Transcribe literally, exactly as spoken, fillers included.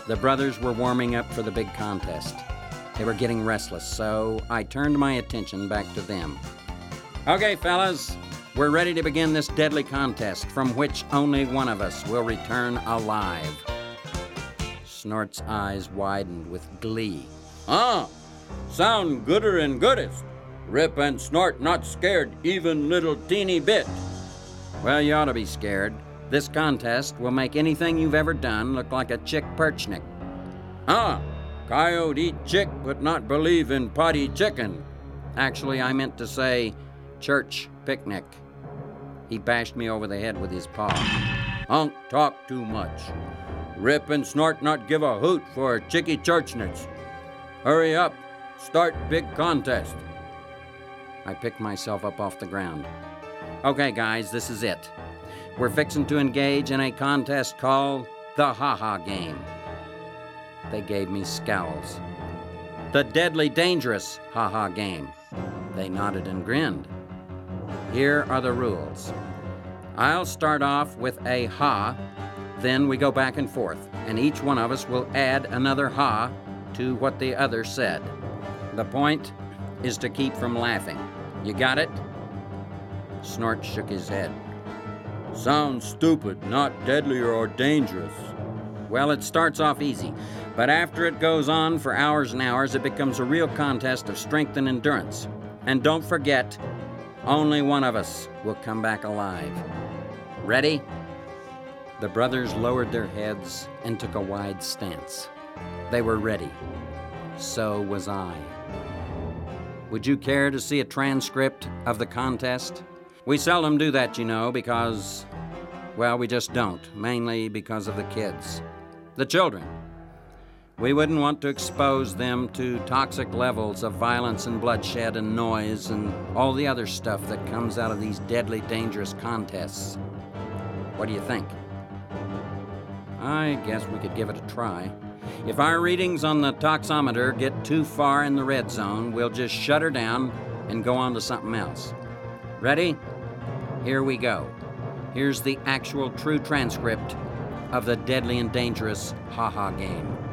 The brothers were warming up for the big contest. They were getting restless, so I turned my attention back to them. Okay, fellas, we're ready to begin this deadly contest from which only one of us will return alive. Snort's eyes widened with glee. Ah, sound gooder and goodest. Rip and Snort not scared even little teeny bit. Well, you ought to be scared. This contest will make anything you've ever done look like a chick perchnik. Ah, coyote eat chick but not believe in potty chicken. Actually, I meant to say church picnic. He bashed me over the head with his paw. Hunk talk too much. Rip and Snort not give a hoot for chicky churchnits. Hurry up, start big contest. I picked myself up off the ground. Okay, guys, this is it. We're fixing to engage in a contest called the Ha-Ha Game. They gave me scowls. The deadly dangerous Ha-Ha Game. They nodded and grinned. Here are the rules. I'll start off with a ha, then we go back and forth, and each one of us will add another ha to what the other said. The point is to keep from laughing. You got it? Snort shook his head. Sounds stupid, not deadly or dangerous. Well, it starts off easy, but after it goes on for hours and hours, it becomes a real contest of strength and endurance. And don't forget, only one of us will come back alive. Ready? The brothers lowered their heads and took a wide stance. They were ready. So was I. Would you care to see a transcript of the contest? We seldom do that, you know, because, well, we just don't, mainly because of the kids. The children. We wouldn't want to expose them to toxic levels of violence and bloodshed and noise and all the other stuff that comes out of these deadly, dangerous contests. What do you think? I guess we could give it a try. If our readings on the toxometer get too far in the red zone, we'll just shut her down and go on to something else. Ready? Here we go. Here's the actual true transcript of the deadly and dangerous Ha-Ha Game.